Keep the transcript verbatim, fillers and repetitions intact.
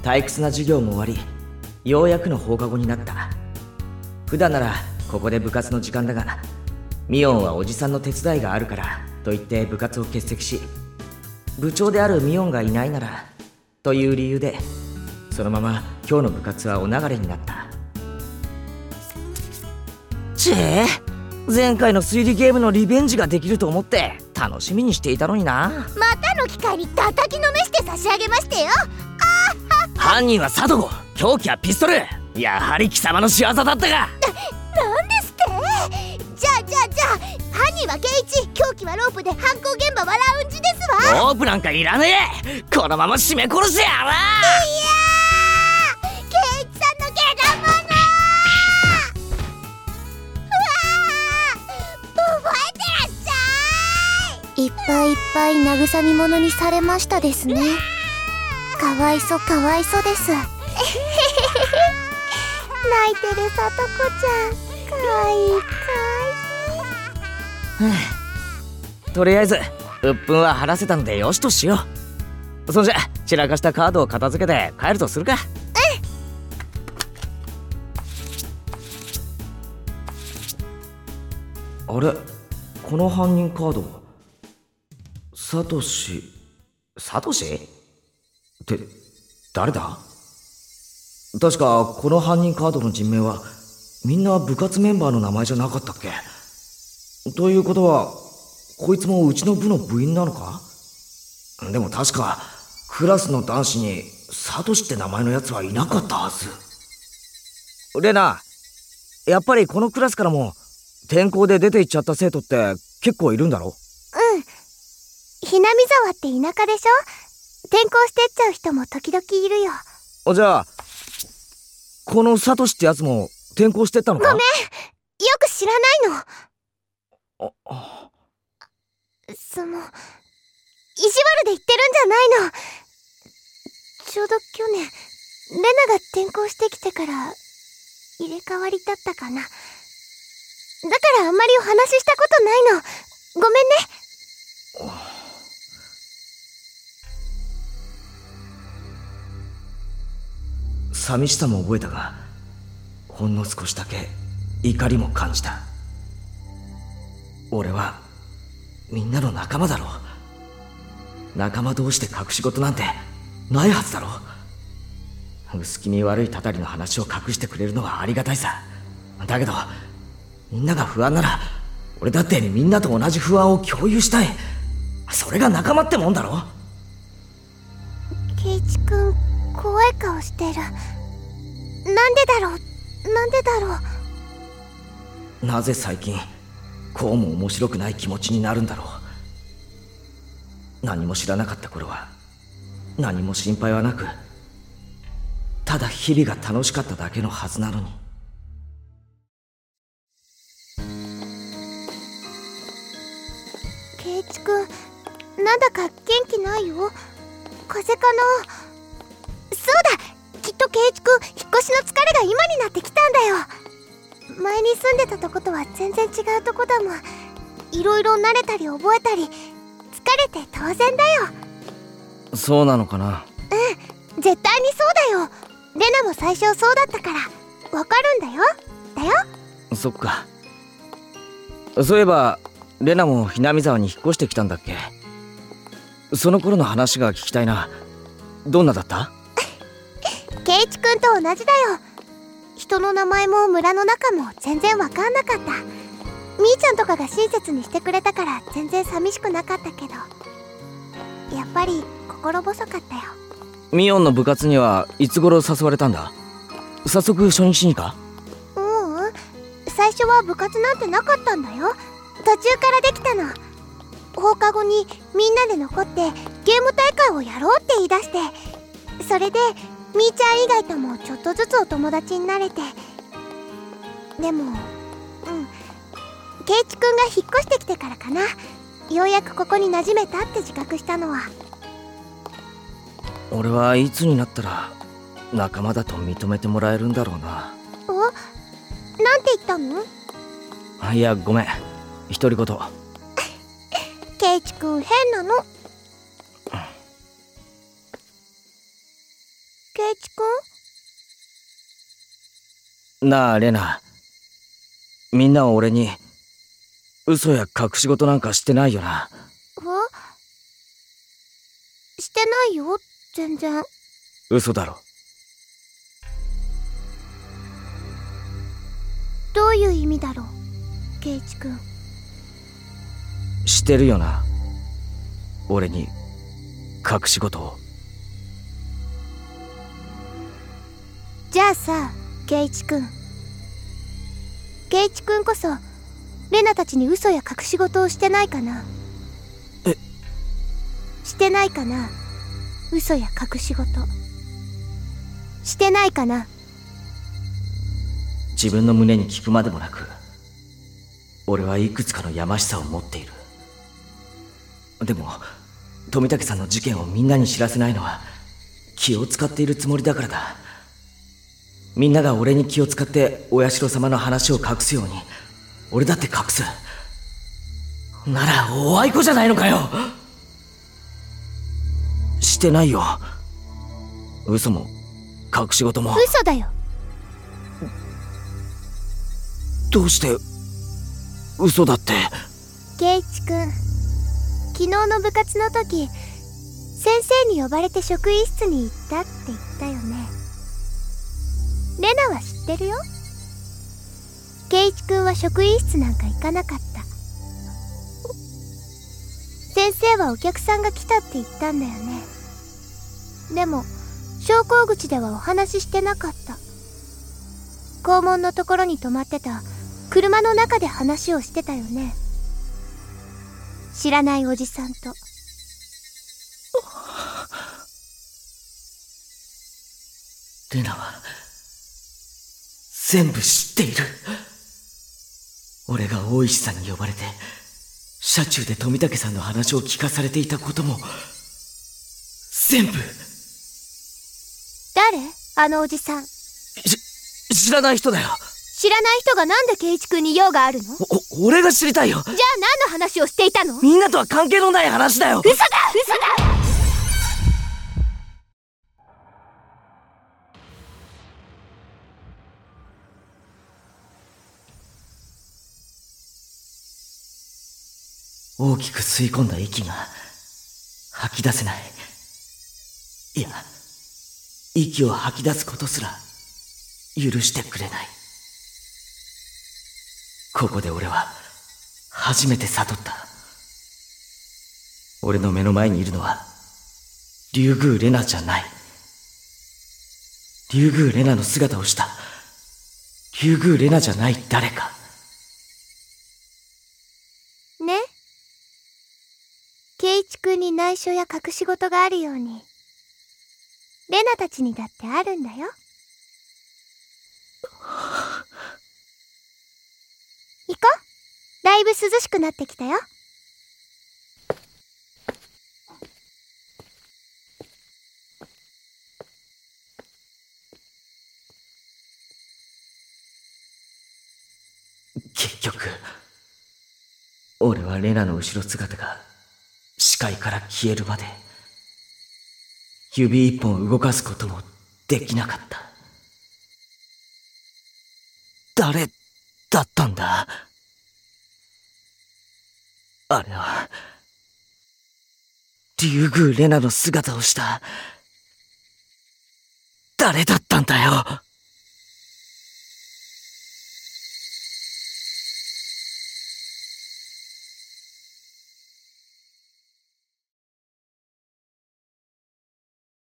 退屈な授業も終わり、ようやくの放課後になった。普段ならここで部活の時間だが、ミオンはおじさんの手伝いがあるからと言って部活を欠席し、部長であるミオンがいないならという理由で、そのまま今日の部活はお流れになった。ちえ、前回の推理ゲームのリベンジができると思って楽しみにしていたのにな。 またの機会に叩きのめして差し上げましてよ。あ犯人はサトゴ、凶器はピストル。やはり貴様の仕業だったが。 なんですって。じゃあじゃあじゃあ犯人はケイチ、凶器はロープで、犯行現場はラウンジですわ。 ロープなんかいらねえ。このまま絞め殺してやら。いやー、ケイチさんのけだもの。うわー、覚えてらっしゃい。いっぱいいっぱい慰み者にされましたですね。かわいそかわいそです。泣いてるさとこちゃん、かわいいかわいい。 とりあえず鬱憤は晴らせたのでよしとしよう。そんじゃ散らかしたカードを片付けて帰るとするか。うん。あれ、この犯人カードはサトシ。サトシって誰だ？確かこの犯人カードの人名はみんな部活メンバーの名前じゃなかったっけ？ということはこいつもうちの部の部員なのか？でも確かクラスの男子にサトシって名前のやつはいなかったはず。レナ、やっぱりこのクラスからも転校で出て行っちゃった生徒って結構いるんだろ？ うん。ひなみ沢って田舎でしょ？転校してっちゃう人も時々いるよ。 じゃあこのサトシってやつも転校してったのか？ ごめん、よく知らないの。 ああ、 その意地悪で言ってるんじゃないの。ちょうど去年レナが転校してきてから入れ替わりだったかな。だからあんまりお話ししたことないの。ごめんね。 寂しさも覚えたが、ほんの少しだけ怒りも感じた。俺はみんなの仲間だろう。仲間同士で隠し事なんてないはずだろう。薄気味悪いたたりの話を隠してくれるのはありがたいさ。だけどみんなが不安なら俺だってみんなと同じ不安を共有したい。それが仲間ってもんだろ。 ケイチ君、怖い顔してる。なんでだろう、なんでだろう。なぜ最近こうも面白くない気持ちになるんだろう。何も知らなかった頃は何も心配はなく、ただ日々が楽しかっただけのはずなのに。 ケイチ君、なんだか元気ないよ。風邪かな。そうだ、きっとケイチ君、引っ越しの疲れが今になってきたんだよ。前に住んでたとことは全然違うとこだもん。いろいろ慣れたり覚えたり、疲れて当然だよ。 そうなのかな。 うん、絶対にそうだよ。レナも最初そうだったからわかるんだよ。だよ。 そっか。そういえばレナもひなみ沢に引っ越してきたんだっけ？その頃の話が聞きたいな。どんなだった？ ケイチ君と同じだよ。人の名前も村の中も全然わかんなかった。みーちゃんとかが親切にしてくれたから全然寂しくなかったけど、やっぱり心細かったよ。 ミオンの部活にはいつ頃誘われたんだ？早速初日にか？ ううん、最初は部活なんてなかったんだよ。途中からできたの。放課後にみんなで残ってゲーム大会をやろうって言い出して、それでみーちゃん以外ともちょっとずつお友達になれて。でも、うん、ケイチ君が引っ越してきてからかな、ようやくここに馴染めたって自覚したのは。 俺はいつになったら仲間だと認めてもらえるんだろうな。 お、なんて言ったの？ いや、ごめん、独り言。 ケイチ君変なの。ケイなあレナ、みんなは俺に嘘や隠し事なんかしてないよな。 え？してないよ、全然。 嘘だろ。 どういう意味だろう、圭一君。 してるよな、俺に隠し事を。 じゃあさ、圭一君。圭一君こそレナたちに嘘や隠し事をしてないかな。 え？ してないかな、嘘や隠し事。してないかな。 自分の胸に聞くまでもなく、俺はいくつかのやましさを持っている。でも富武さんの事件をみんなに知らせないのは気を使っているつもりだからだ。みんなが俺に気を使ってお社様の話を隠すように俺だって隠す。ならおあいこじゃないのかよ。してないよ、嘘も隠し事も。 嘘だよ。 どうして嘘だって。 圭一君、昨日の部活の時先生に呼ばれて職員室に行ったって言ったよね。レナは知ってるよ。圭一君は職員室なんか行かなかった。先生はお客さんが来たって言ったんだよね。でも昇降口ではお話ししてなかった。校門のところに止まってた車の中で話をしてたよね。知らないおじさんと。 レナは全部知っている。俺が大石さんに呼ばれて車中で富武さんの話を聞かされていたことも全部。 誰？あのおじさん。 し知らない人だよ。 知らない人がなんで圭一君に用があるの？ お俺が知りたいよ。 じゃあ何の話をしていたの？ みんなとは関係のない話だよ。 嘘だ！嘘だ！ 大きく吸い込んだ息が吐き出せない。いや、息を吐き出すことすら許してくれない。ここで俺は初めて悟った。俺の目の前にいるのは竜宮レナじゃない。竜宮レナの姿をした竜宮レナじゃない誰か。 ね？圭一君に内緒や隠し事があるようにレナたちにだってあるんだよ。行こう。だいぶ涼しくなってきたよ。 結局俺はレナの後ろ姿が視界から消えるまで指一本動かすこともできなかった。誰だったんだあれは。竜宮レナの姿をした誰だったんだよ。